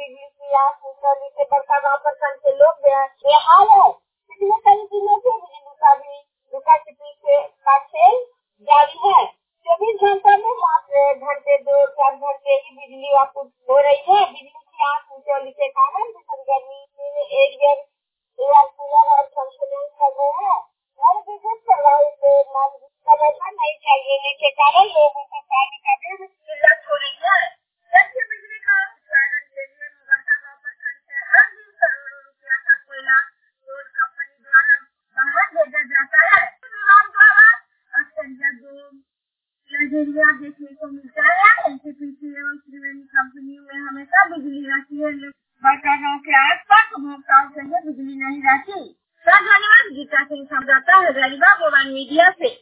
बिजली की आपूर्ति से बड़का गाँव प्रखंड के लोग बेहाल है। पिछले कई दिनों से बिजली का भी लुका छिपी का खेल जारी है। 24 घंटा में मात्र घंटे 2-4 घंटे ही बिजली आपूर्ति हो रही है। बिजली की आपूर्ति के कारण भीषण गर्मी में एयर कूलर और पंखे कर रहे हैं और विद्युत प्रभावित समय पर नहीं चलने के कारण लोगों को पानी का भी किल्लत हो रही है। जबकि बिजली का उत्पादन के लिए मुगलका प्रखंड से हर दिन करोड़ों रुपया का कोयला रोड कंपनी द्वारा बाहर भेजा जाता है। विभाग द्वारा अक्सर नजरिया देखने को मिलता है। एनटीपीसी एवं त्रिवेणी कंपनियों में हमेशा बिजली रहती है। बड़का गाँव के आसपास उपभोक्ताओं के लिए बिजली नहीं रहती। धन्यवाद। गीता सिंह समझाता है गरीबा मोबाइल मीडिया से।